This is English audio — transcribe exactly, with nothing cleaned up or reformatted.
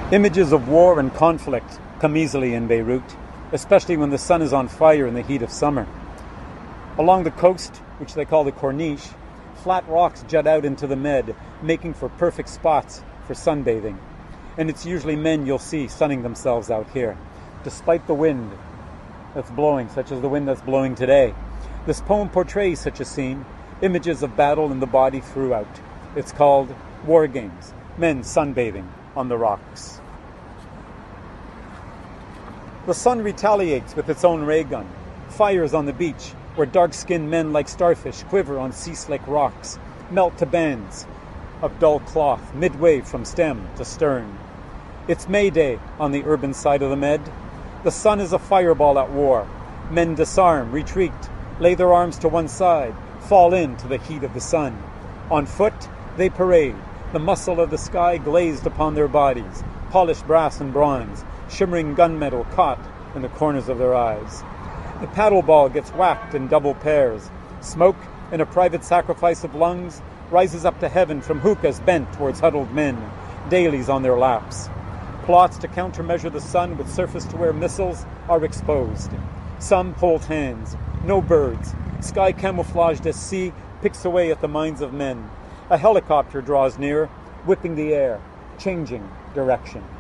Images of war and conflict come easily in Beirut, especially when the sun is on fire in the heat of summer. Along the coast, which they call the Corniche, flat rocks jut out into the Med, making for perfect spots for sunbathing. And it's usually men you'll see sunning themselves out here, despite the wind that's blowing, such as the wind that's blowing today. This poem portrays such a scene, images of battle in the body throughout. It's called War Games, Men Sunbathing on the Rocks. The sun retaliates with its own ray gun, fires on the beach, where dark-skinned men like starfish quiver on sea-slick rocks, melt to bands of dull cloth midway from stem to stern. It's May Day on the urban side of the Med. The sun is a fireball at war. Men disarm, retreat, lay their arms to one side, fall into the heat of the sun. On foot, they parade, the muscle of the sky glazed upon their bodies, polished brass and bronze, shimmering gunmetal caught in the corners of their eyes. The paddle ball gets whacked in double pairs. Smoke, in a private sacrifice of lungs, rises up to heaven from hookahs bent towards huddled men, dailies on their laps. Plots to countermeasure the sun with surface-to-air missiles are exposed. Some hold hands, no birds. Sky camouflaged as sea picks away at the minds of men. A helicopter draws near, whipping the air, changing direction.